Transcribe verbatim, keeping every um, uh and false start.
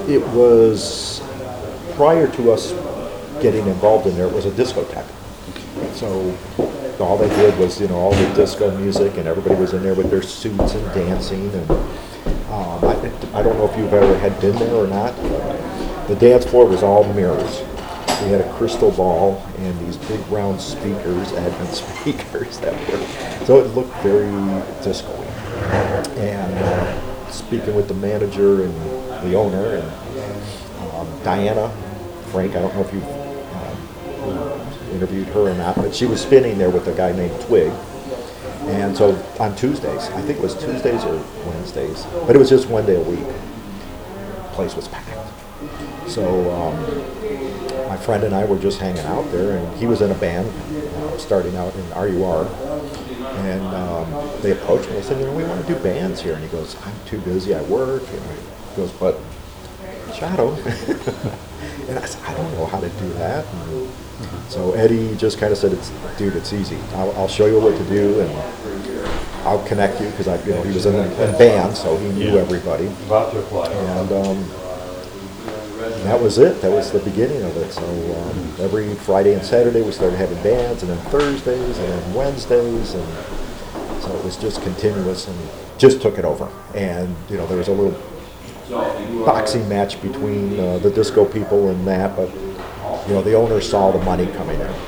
It was prior to us getting involved in there. It was a discotheque. So all they did was, you know, all the disco music, and everybody was in there with their suits and dancing. And um, I, I don't know if you've ever had been there or not. But the dance floor was all mirrors. We had a crystal ball and these big round speakers, advent speakers that were, so it looked very disco-y. And uh, speaking with the manager and the owner and um, Diana Frank, I don't know if you've um, interviewed her or not, but she was spinning there with a guy named Twig. And so on Tuesdays, I think it was Tuesdays or Wednesdays, but it was just one day a week, the place was packed. So um, my friend and I were just hanging out there, and he was in a band uh, starting out in R U R. And um, they approached me and said, you know, we want to do bands here. And he goes, I'm too busy, I work. And he goes, but Shadow. And I said, I don't know how to do that. And so Eddie just kind of said, "It's dude, it's easy. I'll, I'll show you what to do, and I'll connect you," because I, you know, he was in a, a band, so he knew Yeah. everybody. About to apply. And um, that was it. That was the beginning of it. So um, every Friday and Saturday we started having bands, and then Thursdays, and then Wednesdays, and so it was just continuous, and just took it over. And you know, there was a little boxing match between uh, the disco people and that, but you know, the owner saw the money coming in,